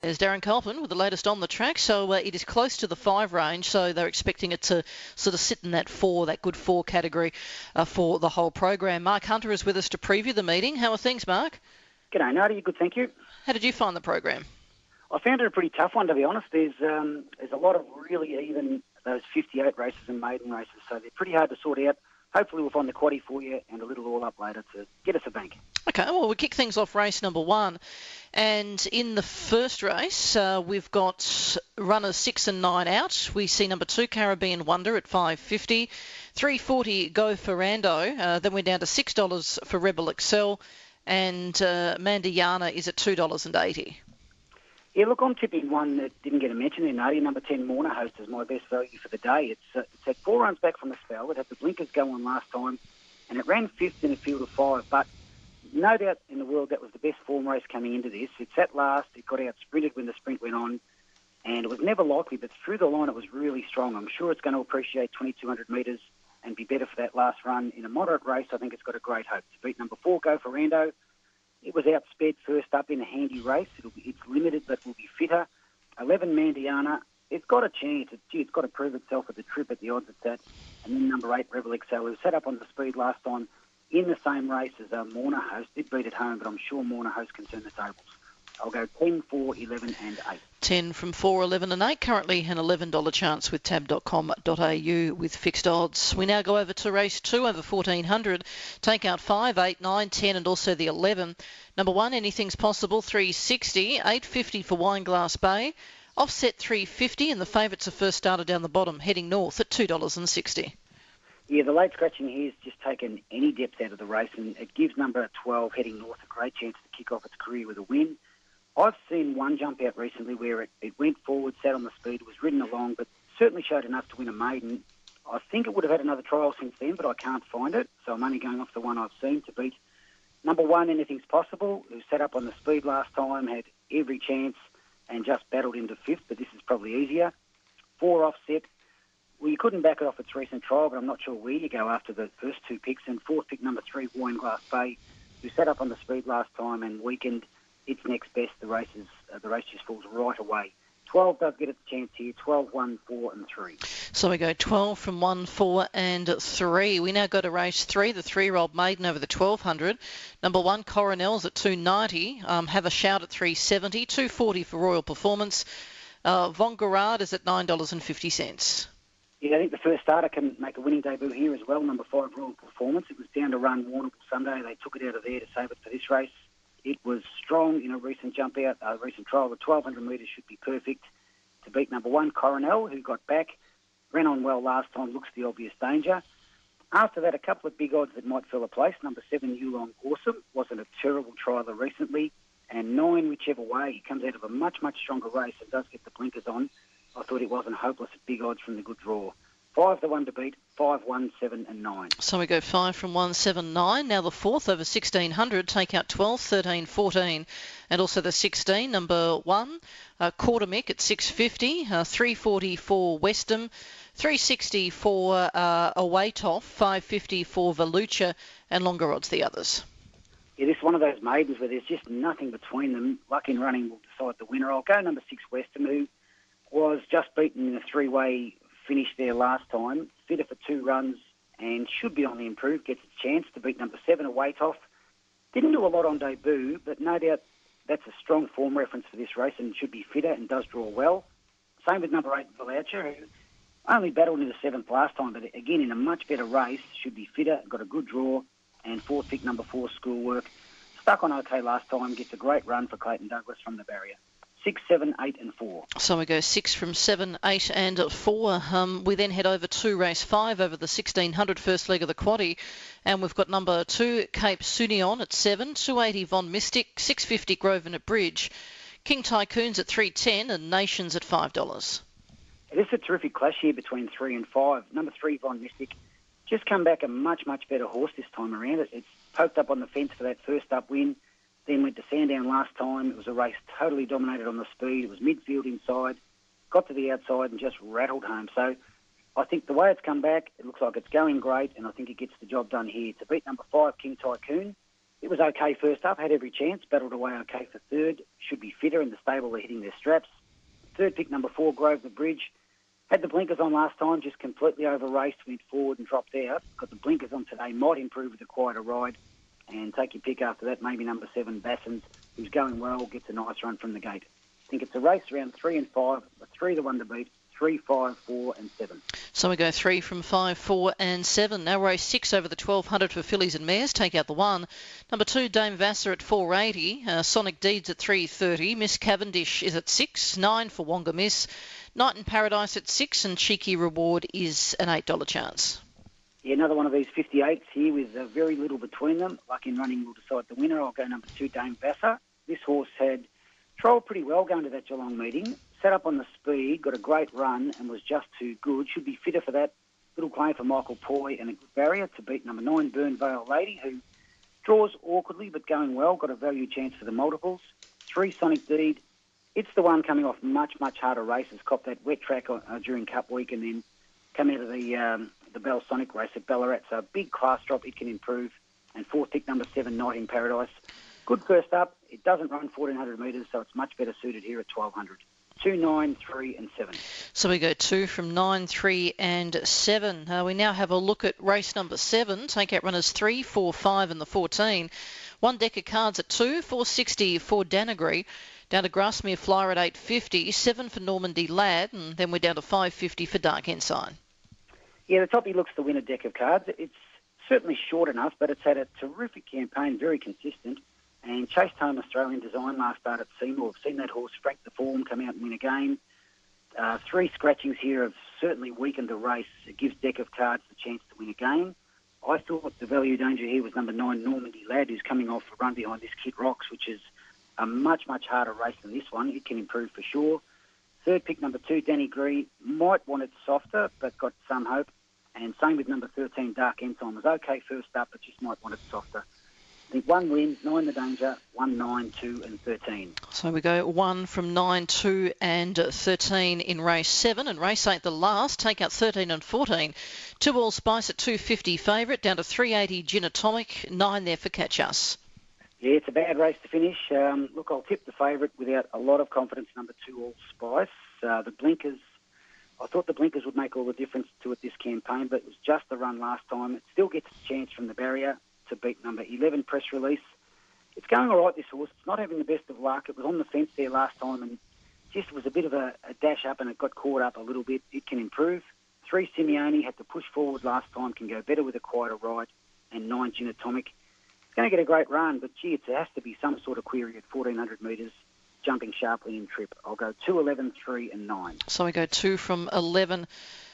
There's Darren Colpin with the latest on the track. So it is close to the 5 range, so they're expecting it to sort of sit in that 4, that good 4 category for the whole program. Mark Hunter is with us to preview the meeting. How are things, Mark? G'day, Nadia. Good, thank you. How did you find the program? I found it a pretty tough one, to be honest. There's a lot of really even, those 58 races and maiden races, so they're pretty hard to sort out. Hopefully we'll find the quaddie for you and a little all-up later to get us a bank. Okay, well, we'll kick things off race number 1. And in the first race, we've got runners 6 and 9 out. We see number 2, Caribbean Wonder at $5.50. $3.40 Go Ferrando. Then we're down to $6 for Rebel Excel. And Mandiana is at $2.80. Yeah, look, I'm tipping one that didn't get a mention there, Nadia. Number 10, Morna Host, is my best value for the day. It's had 4 runs back from the spell. It had the blinkers go on last time, and it ran 5th in a field of 5. But no doubt in the world that was the best form race coming into this. It's at last. It got out sprinted when the sprint went on, and it was never likely, but through the line it was really strong. I'm sure it's going to appreciate 2,200 metres and be better for that last run. In a moderate race, I think it's got a great hope to beat number 4, Go Ferrando. It was outsped first up in a handy race. It's limited, but will be fitter. 11, Mandiana. It's got a chance. It's got to prove itself at the trip at the odds it's at. And then number 8, Rebel Excel, who set up on the speed last time in the same race as Morna Host. Did beat at home, but I'm sure Morna Host can turn the tables. I'll go 10, 4, 11 and 8. 10 from 4, 11 and 8. Currently an $11 chance with tab.com.au with fixed odds. We now go over to race 2 over 1,400. Take out 5, 8, 9, 10 and also the 11. Number 1, Anything's Possible, $3.60. $8.50 for Wineglass Bay. Offset $3.50 and the favourites are first started down the bottom, heading north at $2.60. Yeah, the late scratching here has just taken any depth out of the race, and it gives number 12, heading north, a great chance to kick off its career with a win. I've seen one jump out recently where it went forward, sat on the speed, was ridden along, but certainly showed enough to win a maiden. I think it would have had another trial since then, but I can't find it, so I'm only going off the one I've seen to beat number 1, Anything's Possible, who sat up on the speed last time, had every chance and just battled into 5th, but this is probably easier. 4, Offset. Well, you couldn't back it off its recent trial, but I'm not sure where you go after the first 2 picks. And 4th pick, number 3, Wineglass Bay, who sat up on the speed last time and weakened. Its next best. The race just falls right away. 12 does get its chance here. 12, 1, 4 and 3. So we go 12 from 1, 4 and 3. We now go to race 3, the 3-year-old maiden over the 1,200. Number 1, Coronel's at $2.90. Have a Shout at $3.70. $2.40 for Royal Performance. Von Gerard is at $9.50. Yeah, I think the first starter can make a winning debut here as well. Number 5, Royal Performance. It was down to run Warrnambool Sunday. They took it out of there to save it for this race. It was strong in a recent jump out, recent trial. The 1,200 metres should be perfect to beat number 1, Coronel, who got back. Ran on well last time, looks the obvious danger. After that, a couple of big odds that might fill a place. Number 7, Yulong Awesome, wasn't a terrible trialer recently. And 9, Whichever Way, he comes out of a much, much stronger race and does get the blinkers on. I thought it wasn't hopeless at big odds from the good draw. 5, the one to beat, 5, 1, 7 and 9. So we go 5 from 1, 7, 9. Now the 4th over 1,600, take out 12, 13, 14. And also the 16, number 1, Quartermick at $6.50, $3.40 for Westham, $3.60 for Awaytoff, $5.50 for Volucha, and longer odds the others. Yeah, this is one of those maidens where there's just nothing between them. Luck in running will decide the winner. I'll go number 6, Westham, who was just beaten in a 3-way finish there last time. Fitter for 2 runs and should be on the improve. Gets a chance to beat number 7, Awaytoff. Didn't do a lot on debut, but no doubt that's a strong form reference for this race and should be fitter and does draw well. Same with number 8, Volucha, who only battled in the 7th last time, but again in a much better race, should be fitter, got a good draw. And 4th pick, number 4, Schoolwork. Stuck on okay last time, gets a great run for Clayton Douglas from the barrier. 6, 7, 8 and 4. So we go 6 from 7, 8 and 4. We then head over to race 5 over the 1,600 first leg of the quaddie. And we've got number 2, Cape Sunion at 7, $2.80 Von Mystic, $6.50 Grosvenor at Bridge. King Tycoons at $3.10 and Nations at $5. It is a terrific clash here between 3 and 5. Number 3, Von Mystic, just come back a much, much better horse this time around. It's poked up on the fence for that first up win. Then went to Sandown last time. It was a race totally dominated on the speed. It was midfield inside, got to the outside and just rattled home. So I think the way it's come back, it looks like it's going great, and I think it gets the job done here. To beat number 5, King Tycoon, It was okay first up, had every chance, battled away okay for third, should be fitter in the stable, they're hitting their straps. Third pick, number 4, Grove the Bridge. Had the blinkers on last time, just completely over-raced, went forward and dropped out. Got the blinkers on today, might improve with a quieter ride. And take your pick after that, maybe number 7, Bassins, who's going well, gets a nice run from the gate. I think it's a race around 3 and 5, but 3 the one to beat, 3, 5, 4 and 7. So we go 3 from 5, 4 and 7. Now race 6 over the 1200 for fillies and mares. Take out the 1. Number 2, Dame Vassar at 480. Sonic Deeds at 330. Miss Cavendish is at 6. 9 for Wonga Miss. Night in Paradise at 6. And Cheeky Reward is an $8 chance. Yeah, another one of these 58s here with very little between them. Luck in Running will decide the winner. I'll go number 2, Dame Vassar. This horse had trolled pretty well going to that Geelong meeting. Set up on the speed, got a great run and was just too good. Should be fitter for that. Little claim for Michael Poy and a good barrier to beat number 9, Burnvale Lady, who draws awkwardly but going well. Got a value chance for the multiples. 3, Sonic Deed. It's the one coming off much, much harder races. Copped that wet track during Cup Week and then come out of the Bell Sonic race at Ballarat. So a big class drop. It can improve. And 4th pick, number 7, Night in Paradise. Good first up. It doesn't run 1,400 metres, so it's much better suited here at 1,200. 2, 9, 3 and 7. So we go 2 from 9, 3 and 7. We now have a look at race number 7. Take out runners 3, 4, 5 and the 14. 1 deck of cards at 2, 460 for Danagry. Down to Grassmere Flyer at 850. 7 for Normandy Lad. And then we're down to 550 for Dark Ensign. Yeah, the toppy looks to win a deck of cards. It's certainly short enough, but it's had a terrific campaign, very consistent. And chased home Australian Design last start at Seymour. I've seen that horse frank the form, come out and win a game. 3 scratchings here have certainly weakened the race. It gives deck of cards the chance to win a game. I thought the value danger here was number 9, Normandy Lad, who's coming off a run behind this Kid Rocks, which is a much, much harder race than this one. It can improve for sure. 3rd pick, number 2, Danny Gree, might want it softer, but got some hope. And same with number 13, Dark Ensign. Was okay first up, but just might want it softer. I think 1 wins, 9 the danger, 1, 9, 2 and 13. So we go 1 from 9, 2 and 13 in race 7. And race 8, the last, take out 13 and 14. 2 All Spice at 250 favourite, down to 380 Gin Atomic, 9 there for Catch Us. Yeah, it's a bad race to finish. Look, I'll tip the favourite without a lot of confidence, number 2 All Spice. The blinkers, I thought the blinkers would make all the difference to it this campaign, but it was just the run last time. It still gets a chance from the barrier to beat number 11, Press Release. It's going all right, this horse. It's not having the best of luck. It was on the fence there last time and just was a bit of a dash up and it got caught up a little bit. It can improve. 3, Simeone, had to push forward last time, can go better with a quieter ride. And 9, Gin Atomic. It's going to get a great run, but gee, it has to be some sort of query at 1,400 metres, jumping sharply in trip. I'll go 2, 11, 3 and 9. So we go 2 from 11,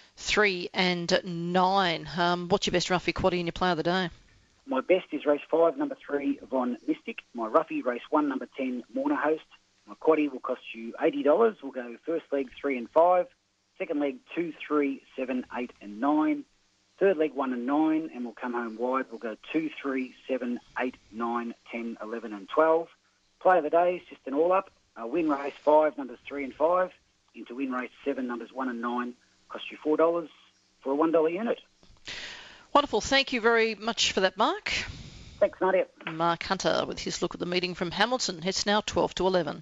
3 and 9. What's your best roughie quaddie in your play of the day? My best is race 5, number 3, Von Mystic. My roughie, race 1, number 10, Morna Host. My quaddie will cost you $80. We'll go first leg 3 and 5, second leg 2, 3, 7, 8 and 9, third leg 1 and 9, and we'll come home wide. We'll go 2, 3, 7, 8, 9, 10, 11 and 12. Play of the day is just an all-up. Win race 5, numbers 3 and 5, into win race 7, numbers 1 and 9. Cost you $4 for a $1 unit. Wonderful. Thank you very much for that, Mark. Thanks, Nadia. Mark Hunter with his look at the meeting from Hamilton. It's now 12 to 11.